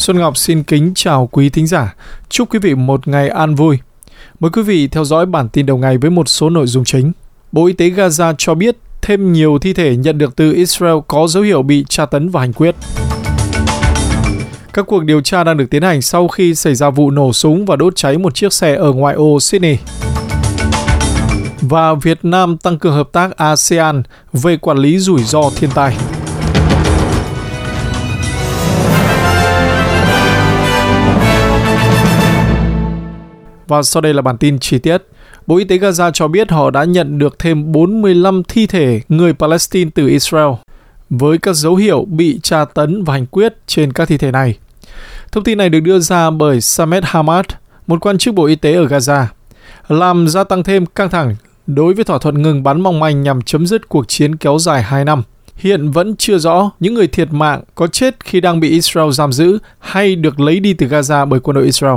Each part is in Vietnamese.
Xuân Ngọc xin kính chào quý thính giả. Chúc quý vị một ngày an vui. Mời quý vị theo dõi bản tin đầu ngày với một số nội dung chính. Bộ Y tế Gaza cho biết thêm nhiều thi thể nhận được từ Israel có dấu hiệu bị tra tấn và hành quyết. Các cuộc điều tra đang được tiến hành sau khi xảy ra vụ nổ súng và đốt cháy một chiếc xe ở ngoại ô Sydney. Và Việt Nam tăng cường hợp tác ASEAN về quản lý rủi ro thiên tai. Và sau đây là bản tin chi tiết. Bộ Y tế Gaza cho biết họ đã nhận được thêm 45 thi thể người Palestine từ Israel, với các dấu hiệu bị tra tấn và hành quyết trên các thi thể này. Thông tin này được đưa ra bởi Samed Hamad, một quan chức Bộ Y tế ở Gaza, làm gia tăng thêm căng thẳng đối với thỏa thuận ngừng bắn mong manh nhằm chấm dứt cuộc chiến kéo dài 2 năm. Hiện vẫn chưa rõ những người thiệt mạng có chết khi đang bị Israel giam giữ hay được lấy đi từ Gaza bởi quân đội Israel.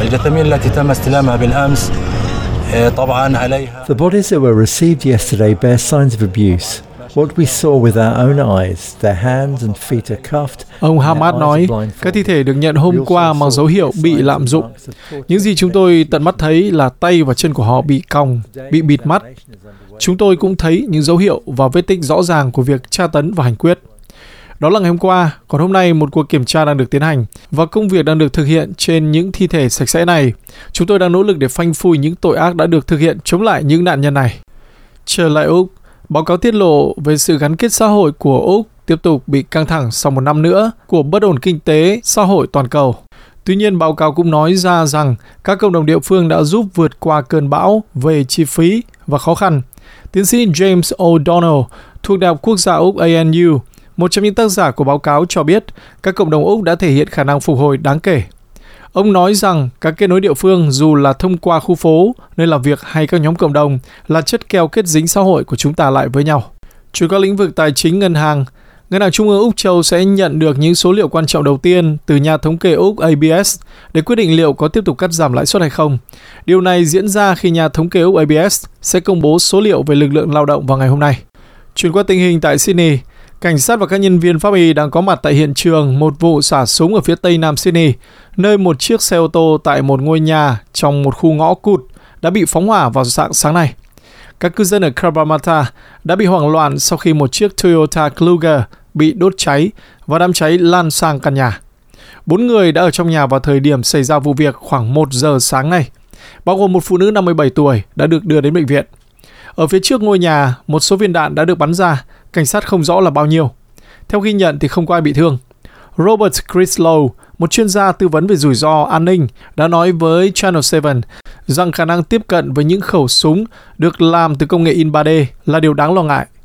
The bodies that were received yesterday bear signs of abuse. What we saw with our own eyes, their hands and feet are cuffed. Ông Hamad nói, các thi thể được nhận hôm qua mang dấu hiệu bị lạm dụng. Những gì chúng tôi tận mắt thấy là tay và chân của họ bị còng, bị bịt mắt. Chúng tôi cũng thấy những dấu hiệu và vết tích rõ ràng của việc tra tấn và hành quyết. Đó là ngày hôm qua, còn hôm nay một cuộc kiểm tra đang được tiến hành và công việc đang được thực hiện trên những thi thể sạch sẽ này. Chúng tôi đang nỗ lực để phanh phui những tội ác đã được thực hiện chống lại những nạn nhân này. Trở lại Úc, báo cáo tiết lộ về sự gắn kết xã hội của Úc tiếp tục bị căng thẳng sau một năm nữa của bất ổn kinh tế, xã hội toàn cầu. Tuy nhiên, báo cáo cũng nói ra rằng các cộng đồng địa phương đã giúp vượt qua cơn bão về chi phí và khó khăn. Tiến sĩ James O'Donnell thuộc Đại học Quốc gia Úc ANU, một trong những tác giả của báo cáo, cho biết các cộng đồng Úc đã thể hiện khả năng phục hồi đáng kể. Ông nói rằng các kết nối địa phương, dù là thông qua khu phố, nơi làm việc hay các nhóm cộng đồng, là chất keo kết dính xã hội của chúng ta lại với nhau. Chuyển qua lĩnh vực tài chính ngân hàng Trung ương Úc Châu sẽ nhận được những số liệu quan trọng đầu tiên từ nhà thống kê Úc ABS để quyết định liệu có tiếp tục cắt giảm lãi suất hay không. Điều này diễn ra khi nhà thống kê Úc ABS sẽ công bố số liệu về lực lượng lao động vào ngày hôm nay. Chuyển qua tình hình tại Sydney, cảnh sát và các nhân viên pháp y đang có mặt tại hiện trường một vụ xả súng ở phía tây nam Sydney, nơi một chiếc xe ô tô tại một ngôi nhà trong một khu ngõ cụt đã bị phóng hỏa vào rạng sáng nay. Các cư dân ở Cabramatta đã bị hoảng loạn sau khi một chiếc Toyota Kluger bị đốt cháy và đám cháy lan sang căn nhà. 4 người đã ở trong nhà vào thời điểm xảy ra vụ việc khoảng 1 giờ sáng nay, bao gồm một phụ nữ 57 tuổi đã được đưa đến bệnh viện. Ở phía trước ngôi nhà, một số viên đạn đã được bắn ra, cảnh sát không rõ là bao nhiêu. Theo ghi nhận thì không có ai bị thương. Robert Crislow, một chuyên gia tư vấn về rủi ro an ninh, đã nói với Channel 7 rằng khả năng tiếp cận với những khẩu súng được làm từ công nghệ in 3D là điều đáng lo ngại.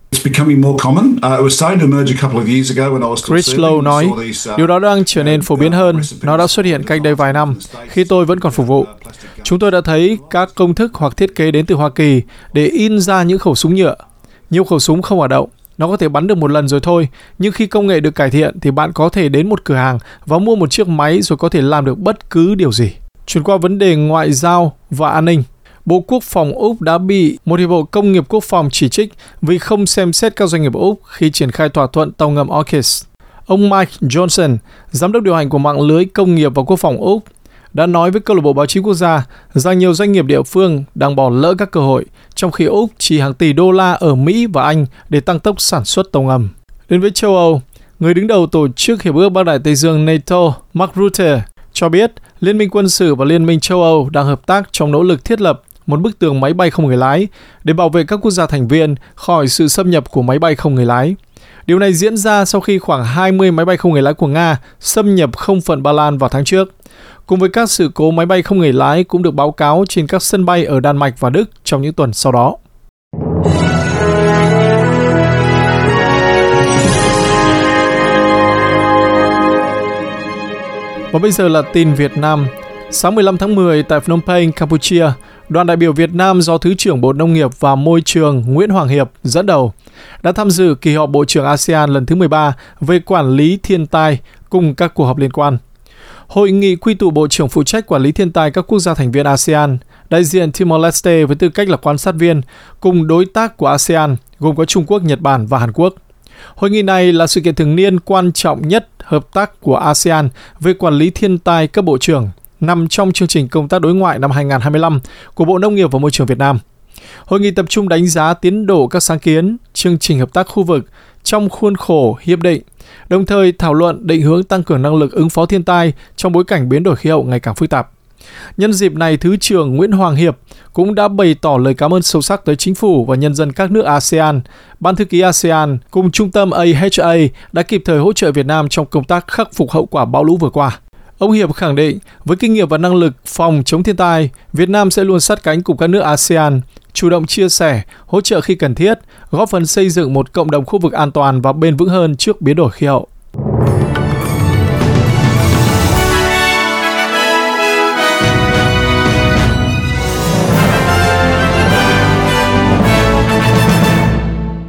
Crislow nói, điều đó đang trở nên phổ biến hơn. Nó đã xuất hiện cách đây vài năm, khi tôi vẫn còn phục vụ. Chúng tôi đã thấy các công thức hoặc thiết kế đến từ Hoa Kỳ để in ra những khẩu súng nhựa. Nhiều khẩu súng không hoạt động. Nó có thể bắn được một lần rồi thôi, nhưng khi công nghệ được cải thiện thì bạn có thể đến một cửa hàng và mua một chiếc máy rồi có thể làm được bất cứ điều gì. Chuyển qua vấn đề ngoại giao và an ninh. Bộ Quốc phòng Úc đã bị một hiệp hội công nghiệp quốc phòng chỉ trích vì không xem xét các doanh nghiệp Úc khi triển khai thỏa thuận tàu ngầm AUKUS. Ông Mike Johnson, giám đốc điều hành của mạng lưới công nghiệp và quốc phòng Úc, đã nói với câu lạc bộ báo chí quốc gia rằng nhiều doanh nghiệp địa phương đang bỏ lỡ các cơ hội, trong khi Úc chi hàng tỷ đô la ở Mỹ và Anh để tăng tốc sản xuất tàu ngầm. Đến với châu Âu, người đứng đầu tổ chức Hiệp ước Bắc Đại Tây Dương NATO, Mark Rutte, cho biết Liên minh quân sự và Liên minh châu Âu đang hợp tác trong nỗ lực thiết lập một bức tường máy bay không người lái để bảo vệ các quốc gia thành viên khỏi sự xâm nhập của máy bay không người lái. Điều này diễn ra sau khi khoảng 20 máy bay không người lái của Nga xâm nhập không phận Ba Lan vào tháng trước, cùng với các sự cố máy bay không người lái cũng được báo cáo trên các sân bay ở Đan Mạch và Đức trong những tuần sau đó. Và bây giờ là tin Việt Nam. Sáng 15 tháng 10 tại Phnom Penh, Campuchia, đoàn đại biểu Việt Nam do Thứ trưởng Bộ Nông nghiệp và Môi trường Nguyễn Hoàng Hiệp dẫn đầu đã tham dự kỳ họp Bộ trưởng ASEAN lần thứ 13 về quản lý thiên tai cùng các cuộc họp liên quan. Hội nghị quy tụ Bộ trưởng phụ trách quản lý thiên tai các quốc gia thành viên ASEAN, đại diện Timor-Leste với tư cách là quan sát viên, cùng đối tác của ASEAN gồm có Trung Quốc, Nhật Bản và Hàn Quốc. Hội nghị này là sự kiện thường niên quan trọng nhất hợp tác của ASEAN về quản lý thiên tai cấp bộ trưởng, nằm trong chương trình công tác đối ngoại năm 2025 của Bộ Nông nghiệp và Môi trường Việt Nam. Hội nghị tập trung đánh giá tiến độ các sáng kiến, chương trình hợp tác khu vực trong khuôn khổ hiệp định, đồng thời thảo luận định hướng tăng cường năng lực ứng phó thiên tai trong bối cảnh biến đổi khí hậu ngày càng phức tạp. Nhân dịp này, Thứ trưởng Nguyễn Hoàng Hiệp cũng đã bày tỏ lời cảm ơn sâu sắc tới chính phủ và nhân dân các nước ASEAN, Ban thư ký ASEAN cùng Trung tâm AHA đã kịp thời hỗ trợ Việt Nam trong công tác khắc phục hậu quả bão lũ vừa qua. Ông Hiệp khẳng định, với kinh nghiệm và năng lực phòng chống thiên tai, Việt Nam sẽ luôn sát cánh cùng các nước ASEAN, chủ động chia sẻ, hỗ trợ khi cần thiết, góp phần xây dựng một cộng đồng khu vực an toàn và bền vững hơn trước biến đổi khí hậu.